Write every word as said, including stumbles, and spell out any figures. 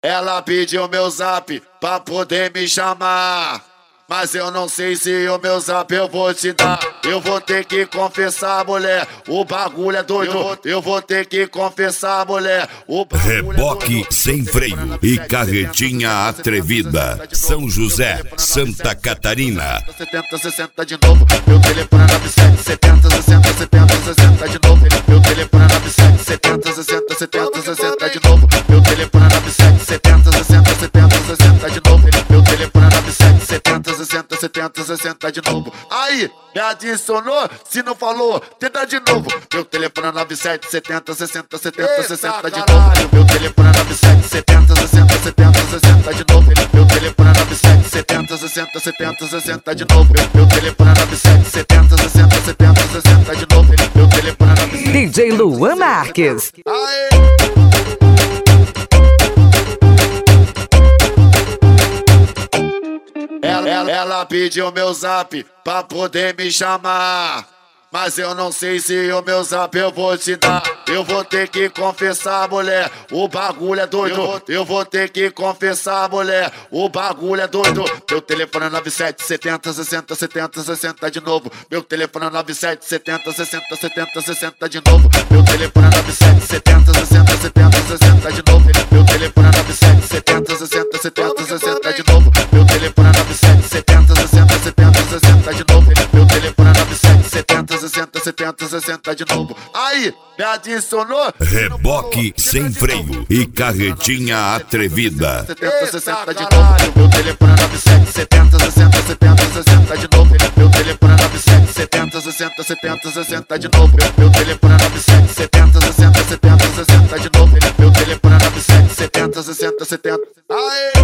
Ela pediu meu zap pra poder me chamar, mas eu não sei se o meu zap eu vou te dar. Eu vou ter que confessar, mulher, o bagulho é doido. Eu vou, eu vou ter que confessar, mulher, o bagulho Reboque é doido. sem freio e carretinha atrevida. São José, Santa Catarina. setenta, sessenta de novo. Meu telefone é nove sete setenta, sessenta, setenta, sessenta de novo. Meu telefone é nove sete setenta, sessenta, setenta, sessenta de novo. Meu telefone é nove sete setenta, sessenta, setenta, sessenta de novo. Meu telefone é nove sete setenta, sessenta, setenta, sessenta de novo. Aí, me adicionou? Se não falou, tenta de novo. Meu telefone é nove sete setenta, sessenta, setenta, sessenta de novo. Meu telefone é nove sete setenta, sessenta, setenta, sessenta de novo. Meu telefone é nove sete setenta, sessenta, setenta, sessenta de novo. Meu telefone é nove sete setenta, sessenta, setenta, sessenta de novo. Meu telefone é nove sete. D J Luan Marques. Ela, ela, ela pediu meu zap pra poder me chamar, mas eu não sei se o meu zap eu vou te dar. Eu vou ter que confessar, mulher, o bagulho é doido. Eu vou, eu vou ter que confessar, mulher, o bagulho é doido. Meu telefone é nove sete setenta, sessenta, setenta, sessenta de novo. Meu telefone é nove sete setenta, sessenta, setenta, sessenta de novo. Meu telefone é nove sete setenta, sessenta, setenta, sessenta de novo. Meu telefone é nove sete setenta, sessenta, setenta, sessenta de novo. Meu telefone é nove sete setenta, sessenta, setenta, sessenta de novo. Meu telefone é nove sete setenta, sessenta, setenta, sessenta de novo. Aí, me adicionou? Reboque sem freio e carretinha atrevida. setenta, sessenta de novo. Meu telefone é nove sete setenta, sessenta, setenta, sessenta de novo. Meu telefone é nove sete setenta, sessenta, setenta, sessenta de novo. Meu telefone é nove sete setenta, sessenta, setenta, sessenta de novo. Meu telefone é nove sete setenta, sessenta, setenta. Aê!